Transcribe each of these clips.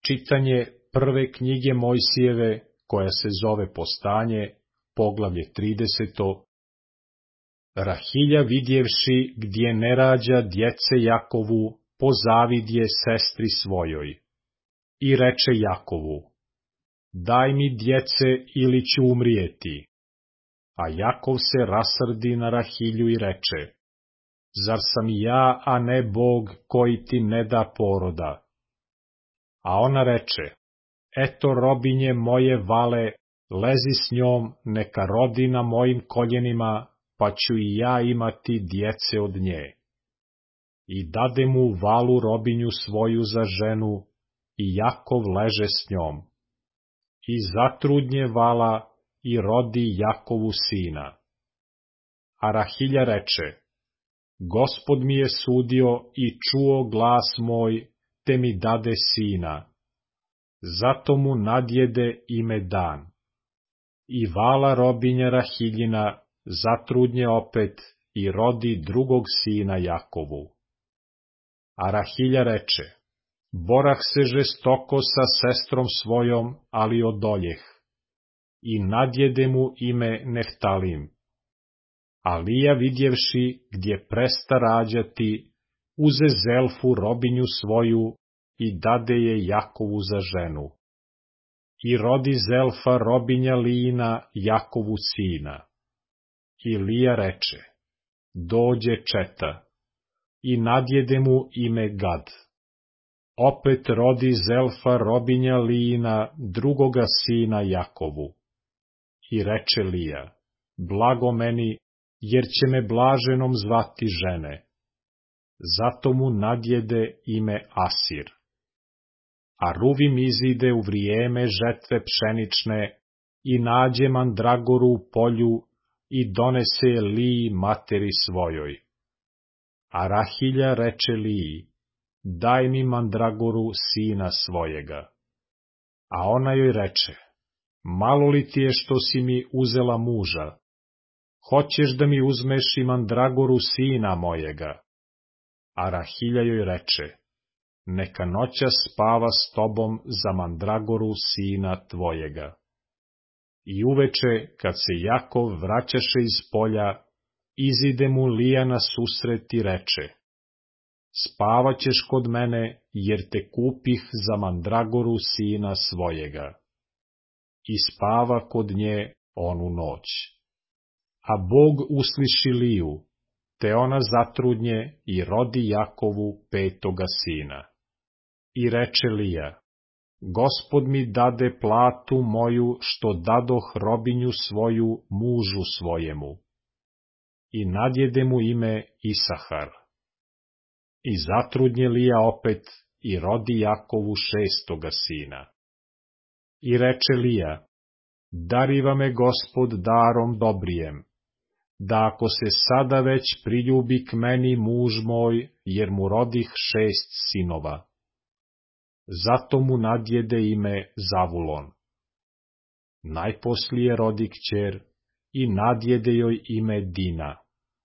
Čitanje prve knjige Mojsijeve, koja se zove Postanje, poglavlje 30. Rahilja vidjevši gdje ne rađa djece Jakovu, pozavidje sestri svojoj. I reče Jakovu: daj mi djece ili ću umrijeti. A Jakov se rasrdi na Rahilju i reče: zar sam ja, a ne Bog, koji ti ne da poroda? A ona reče: eto robinje moje vale, lezi s njom, neka rodi na mojim koljenima, pa ću i ja imati djece od nje. I dade mu valu robinju svoju za ženu, i Jakov leže s njom. I zatrudnje vala i rodi Jakovu sina. A Rahilja reče: Gospod mi je sudio i čuo glas moj, te mi dade sina. Zato mu nadjede ime Dan. I vala robinja Rahiljina zatrudnje opet i rodi drugog sina Jakovu. A Rahilja reče: borah se žestoko sa sestrom svojom, ali odoljeh. I nadjede mu ime Neftalim. A Lija vidjevši gdje presta rađati, uze Zelfu robinju svoju i dade je Jakovu za ženu. I rodi Zelfa robinja Lijina Jakovu sina. I Lija reče: dođe četa. I nadjede mu ime Gad. Opet rodi Zelfa robinja Lijina drugoga sina Jakovu. I reče Lija: blago meni, jer će me blaženom zvati žene. Zato mu nadjede ime Asir. A Ruvim izide u vrijeme žetve pšenične i nađe mandragoru u polju i donese je Liji materi svojoj. A Rahilja reče Liji: daj mi mandragoru sina svojega. A ona joj reče: malo li ti je što si mi uzela muža? Hoćeš da mi uzmeš i mandragoru sina mojega? A Rahilja joj reče: neka noćas spava s tobom za mandragoru sina tvojega. I uveče, kad se Jakov vraćaše iz polja, izide mu Lija na susret i reče: spavaćeš kod mene, jer te kupih za mandragoru sina svojega. I spava kod nje onu noć. A Bog usliši Liju, te ona zatrudnje i rodi Jakovu petoga sina. I reče Lija: Gospod mi dade platu moju, što dadoh robinju svoju mužu svojemu. I nadjede mu ime Isahar. I zatrudnje Lija opet i rodi Jakovu šestoga sina. I reče Lija: dariva me Gospod darom dobrijem, da ako se sada već priljubi k meni muž moj, jer mu rodih 6 sinova. Zato mu nadjede ime Zavulon. Najposlije rodi kćer i nadjede joj ime Dina.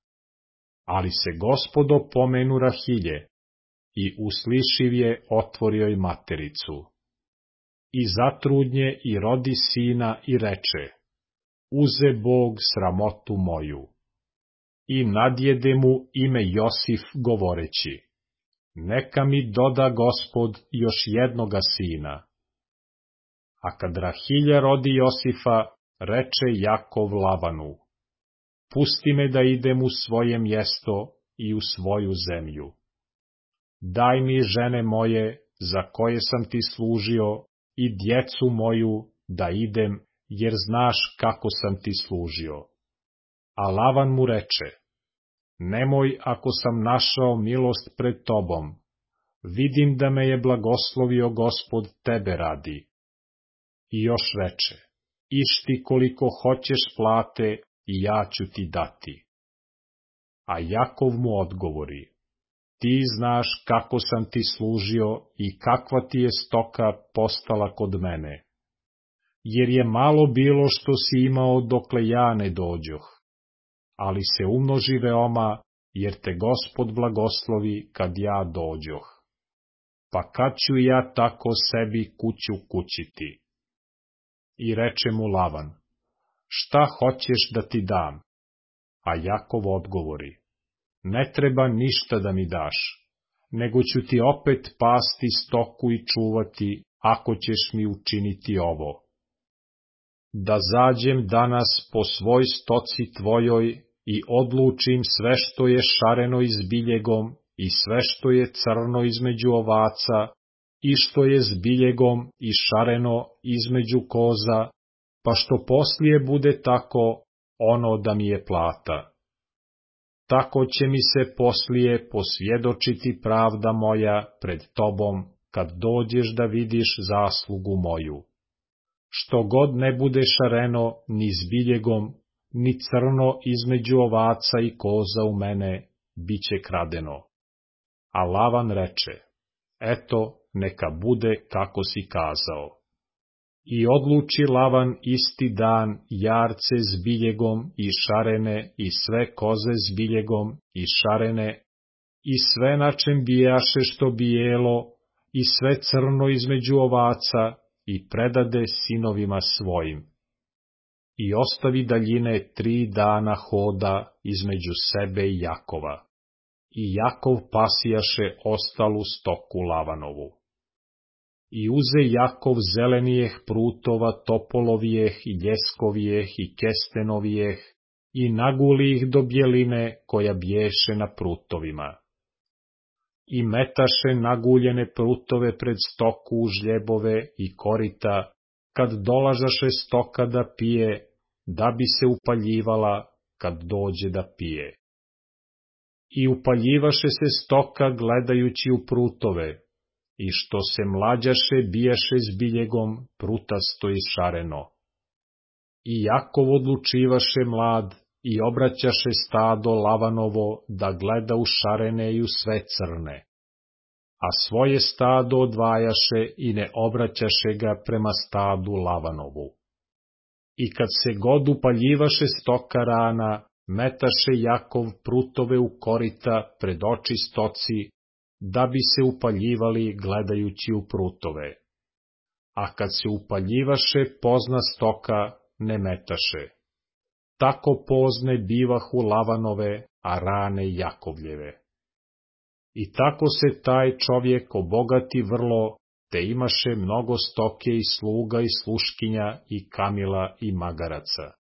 Ali se Gospod opomenu Rahilje i uslišiv je otvorio joj matericu. I zatrudnje i rodi sina i reče: uze Bog sramotu moju. I nadjede mu ime Josif govoreći: neka mi doda Gospod još jednoga sina. A kad Rahilja rodi Josifa, reče Jakov Lavanu: pusti me da idem u svoje mjesto i u svoju zemlju. Daj mi žene moje, za koje sam ti služio, i djecu moju, da idem, jer znaš kako sam ti služio. A Lavan mu reče: nemoj, ako sam našao milost pred tobom. Vidim da me je blagoslovio Gospod tebe radi. I još reče: išti koliko hoćeš plate, i ja ću ti dati. A Jakov mu odgovori: ti znaš kako sam ti služio i kakva ti je stoka postala kod mene. Jer je malo bilo što si imao dokle ja ne dođoh, ali se umnoži veoma, jer te Gospod blagoslovi kad ja dođoh. pa kad ću ja tako sebi kuću kućiti? I reče mu Lavan, šta hoćeš da ti dam? A Jakov odgovori, ne treba ništa da mi daš, nego ću ti opet pasti stoku i čuvati, ako ćeš mi učiniti ovo. Da zađem danas po svoj stoci tvojoj i odlučim sve što je šareno s biljegom i sve što je crno između ovaca i što je s biljegom i šareno između koza, pa što poslije bude tako, ono da mi je plata. Tako će mi se poslije posvjedočiti pravda moja pred tobom, kad dođeš da vidiš zaslugu moju. Što god ne bude šareno ni s biljegom, ni crno između ovaca i koza u mene, bit će kradeno. A Lavan reče, eto, neka bude kako si kazao. I odluči Lavan isti dan jarce s biljegom i šarene i sve koze s biljegom i šarene i sve na čem bijaše što bijelo i sve crno između ovaca i predade sinovima svojim. I ostavi daljine 3 dana hoda između sebe i Jakova. I Jakov pasijaše ostalu stoku Lavanovu. I uze Jakov zelenijeh prutova topolovijeh i ljeskovijeh i kestenovijeh i naguli ih do bjeline koja bješe na prutovima. I metaše naguljene prutove pred stoku u žljebove i korita, kad dolažaše stoka da pije, da bi se upaljivala kad dođe da pije. I upaljivaše se stoka gledajući u prutove, i što se mlađaše bijaše s biljegom prutasto i šareno. I Jakov odlučivaše mlad i obraćaše stado Lavanovo da gleda u šarene i u sve crne, a svoje stado odvajaše i ne obraćaše ga prema stadu Lavanovu. I kad se god upaljivaše stoka rana, metaše Jakov prutove u korita pred oči stoci, da bi se upaljivali gledajući u prutove. A kad se upaljivaše pozna stoka, ne metaše. Tako pozne bivahu Lavanove, a rane Jakovljeve. I tako se taj čovjek obogati vrlo, te imaše mnogo stoke i sluga i sluškinja i kamila i magaraca.